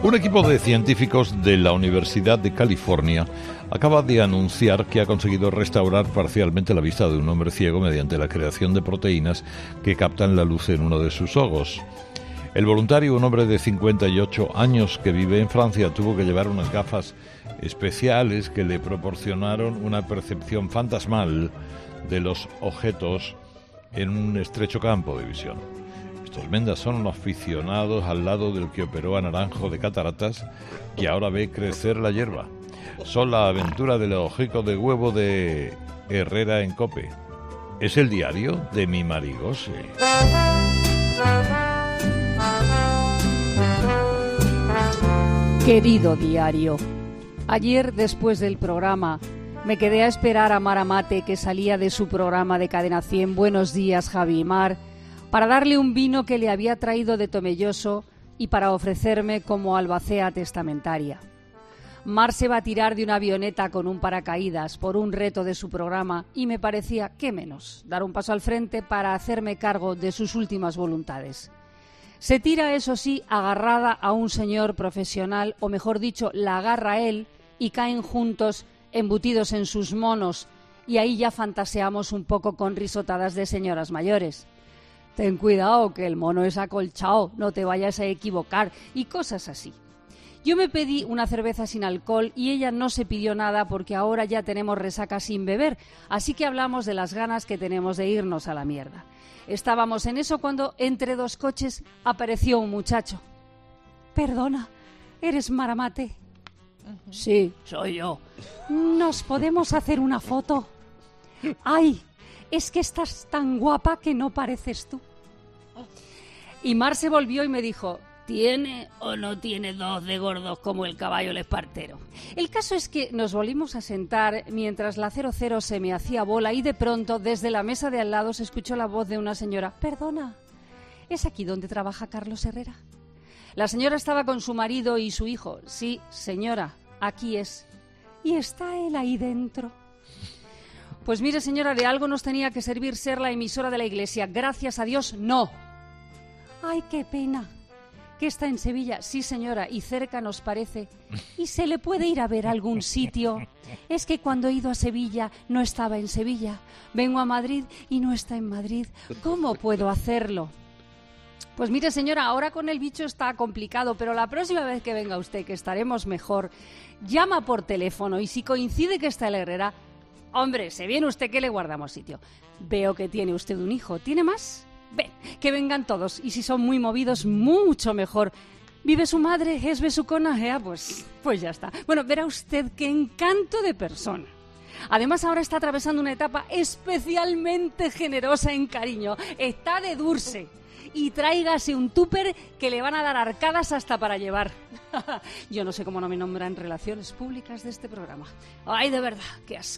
Un equipo de científicos de la Universidad de California acaba de anunciar que ha conseguido restaurar parcialmente la vista de un hombre ciego mediante la creación de proteínas que captan la luz en uno de sus ojos. El voluntario, un hombre de 58 años que vive en Francia, tuvo que llevar unas gafas especiales que le proporcionaron una percepción fantasmal de los objetos en un estrecho campo de visión. Estos mendas son los aficionados al lado del que operó a Naranjo de cataratas, que ahora ve crecer la hierba. Son la aventura del ojico de huevo de Herrera en COPE. Es el diario de mi Marigose. Querido diario, ayer después del programa me quedé a esperar a Mara Mate, que salía de su programa de Cadena 100, Buenos días, Javi y Mar, para darle un vino que le había traído de Tomelloso y para ofrecerme como albacea testamentaria. Mar se va a tirar de una avioneta con un paracaídas por un reto de su programa y me parecía, qué menos, dar un paso al frente para hacerme cargo de sus últimas voluntades. Se tira, eso sí, agarrada a un señor profesional, o mejor dicho, la agarra él y caen juntos embutidos en sus monos, y ahí ya fantaseamos un poco con risotadas de señoras mayores. Ten cuidado, que el mono es acolchado, no te vayas a equivocar, y cosas así. Yo me pedí una cerveza sin alcohol y ella no se pidió nada porque ahora ya tenemos resaca sin beber, así que hablamos de las ganas que tenemos de irnos a la mierda. Estábamos en eso cuando entre dos coches apareció un muchacho. Perdona, ¿eres Mara Mate? Sí, soy yo. ¿Nos podemos hacer una foto? Ay, es que estás tan guapa que no pareces tú. Y Mar se volvió y me dijo, ¿tiene o no tiene dos de gordos como el caballo el espartero? El caso es que nos volvimos a sentar mientras la 00 se me hacía bola y de pronto desde la mesa de al lado se escuchó la voz de una señora. Perdona, ¿es aquí donde trabaja Carlos Herrera? La señora estaba con su marido y su hijo. Sí, señora, aquí es. ¿Y está él ahí dentro? Pues mire, señora, de algo nos tenía que servir ser la emisora de la iglesia. Gracias a Dios, no. Ay, qué pena. ¿Que está en Sevilla? Sí, señora, y cerca nos parece. ¿Y se le puede ir a ver a algún sitio? Es que cuando he ido a Sevilla no estaba en Sevilla. Vengo a Madrid y no está en Madrid. ¿Cómo puedo hacerlo? Pues mire, señora, ahora con el bicho está complicado, pero la próxima vez que venga usted, que estaremos mejor, llama por teléfono y si coincide que está el Herrera, hombre, se viene usted que le guardamos sitio. Veo que tiene usted un hijo. ¿Tiene más? Ven, que vengan todos, y si son muy movidos, mucho mejor. ¿Vive su madre? ¿Es besucona? Pues ya está. Bueno, verá usted qué encanto de persona. Además, ahora está atravesando una etapa especialmente generosa en cariño. Está de dulce. Y tráigase un tupper que le van a dar arcadas hasta para llevar. Yo no sé cómo no me nombran relaciones públicas de este programa. Ay, de verdad, qué asco.